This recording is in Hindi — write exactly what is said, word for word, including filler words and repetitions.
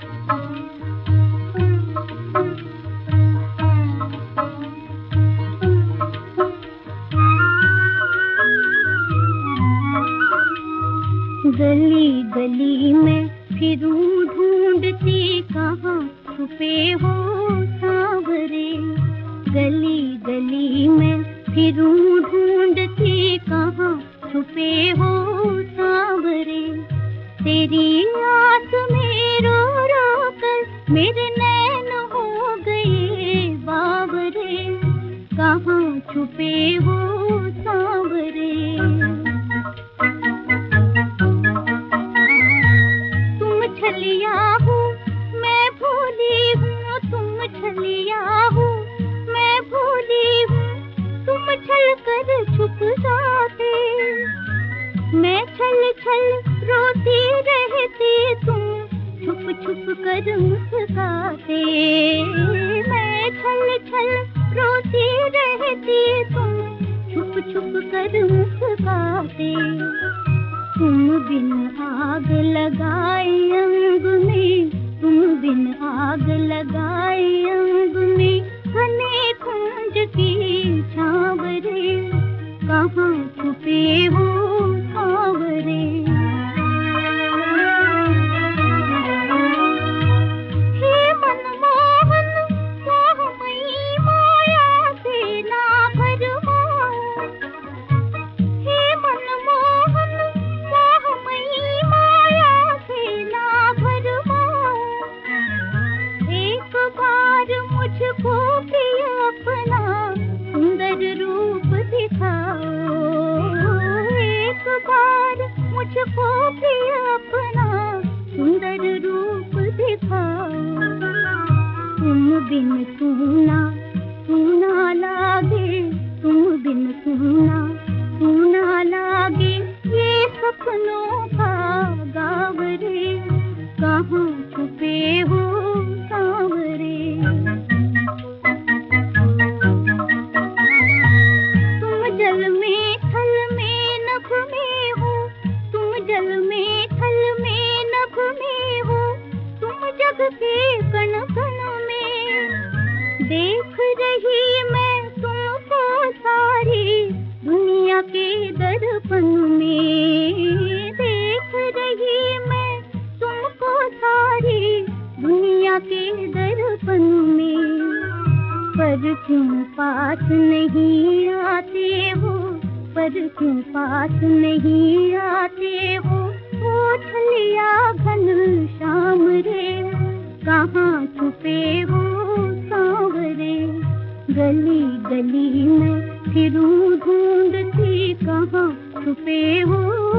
गली गली में फिरूं ढूंढती कहाँ छुपे हो सांवरे। गली गली में फिरूं ढूंढती कहाँ छुपे हो सांवरे। तेरी आस में रो रो कर मेरे नैन हो गए बावरे। कहाँ छुपे हो सांवरे। छलिया हूँ मैं भूली हूँ, तुम छलिया हूँ मैं भूली हूँ। तुम छल कर छुप जाते, मैं छल छल रोती रहती, तुम छुप छुप कर मुस्काते। मैं छल छल रोती रहती, तुम छुप छुप कर मुस्काते। तुम बिन आग लगाए अंग में, तुम बिन आग लगाए अंग में, घने कुंज की छावरे। कहाँ छुपे हो सांवरे। हे मनमोहन मोहमयी माया से ना भरमाओ। हे मनमोहन मोहमयी माया से ना भरमाओ। एक बार मुझको भी अपना सुंदर रूप दिखाओ। एक बार मुझको भी अपना सुंदर रूप दिखाओ। तुम बिन सूना सूना लागे, तुम बिन सूना सूना लागे ये सपनों का गाँव रे। कहाँ छुपे हो सांवरे। तुम जल में थल में नभ में हो, तुम जल में थल में नभ में हो। तुम जग के कण कण में, देख रही मैं तुमको सारी दुनिया के दर्पण में। देख रही मैं तुमको सारी दुनिया के दर्पण में। पर क्यों पास नहीं आते हो, पर क्यों पास नहीं आते हो। ओ छलिया घन श्याम रे, कहाँ छुपे हो सांवरे। गली गली में फिरूं ढूंढती कहाँ छुपे हो